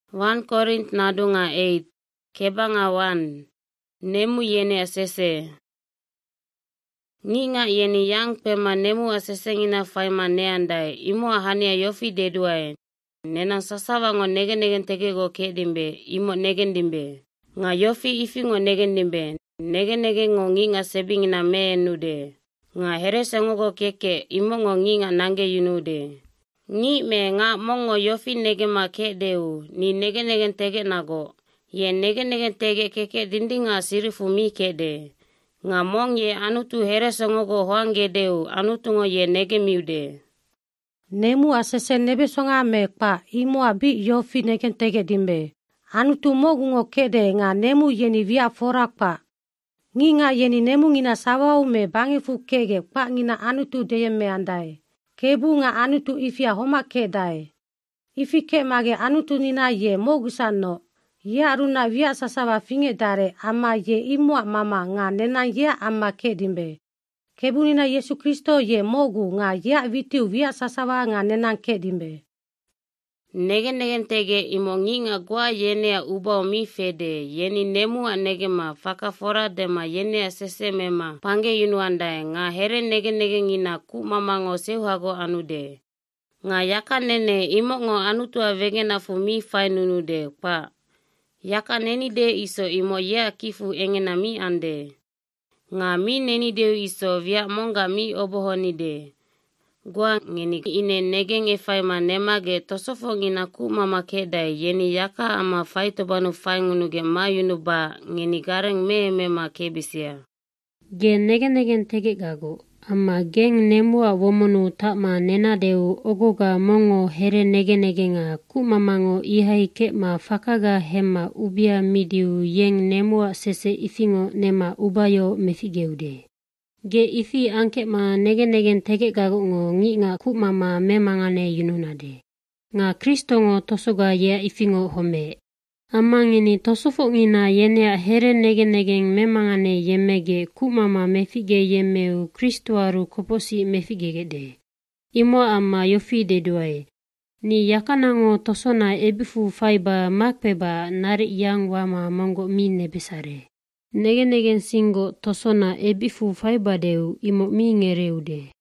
1 Korint nadunga 8, kebanga 1, nemu yene asese. Nginga yeni yang pema nemu asese ngina faima neandai, imo ahania yofi deduae. Nenang sasawango negen tege go kedimbe, imo negen dimbe. Nga yofi ifingo negen dimbe, negen ngo nginga sebingina meenude. Nga here sengogo keke, imo ngo nginga nange yunude. Ngi me nga mongo yofi negema kedeu, ni negen tege nago. Ye negen tege keke dindinga sirifu mi kede. Nga mong ye anutu here sengogo hoange deu, anutungo ye negemiude. Nemu asese nebe songa mekpa, imo abi yofi negen tege dimbe. Anutu mogungo kede nga nemu yeni via forakpa. Ngi nga yeni nemu ngina sawau me bangifu kege pa ngina anutu deye me andai. Kebu nga anutu ifia homa kedai. Ifi ke mage anutu nina ye mogusano. Ye aruna via sasawa finge dare ama ye imua mama nga nena ye ama kedimbe. Kebu nina Yesu Kristo ye mogu nga ye vitiu via sasawa nga nena kedimbe. Negen tege imo nginga gua yenea ubao mi fede, yeni nemu anegema faka fora dema yenea sese mema pange yunuandai nga here negen ngina ku mamango seuhago anude. Nga yaka nene imo ngo anutua vegena fu mi fai nunude pa. Yaka neni de iso imo ye kifu engena mi ande. Nga mi neni deu iso via monga mi obohoni de. Gua ngeni ine negen faima nemage tosofo ngina ku mama kedai yeni yaka ama fai tobanu fai ngunuge mayunu ba ngeni gareng mema kebisia. Ge negen tege gago. Ama geng nemua womonu takma nena deu ogoga mongo here negen ku mamango ihai ke ma fakaga hema ubia midiu yeng nemua sese ifingo nema ubayo mefigeude. Ge ifi angke ma negen tege gago ngo ngi nga ku mama memangane yununade. Nga Kristo ngo tosoga ye ifingo home. Amangini tosofo ngina yenea here negen memangane yemege ku mama mefige yemeu Kristoaru koposi mefigegede. Imo ama yofi deduae. Ni yakanango tosona ebifu faiba makpeba nari yang wama mongo mi nebesare. Negen singo tosona ebifu faiba deu imo mi ngereude.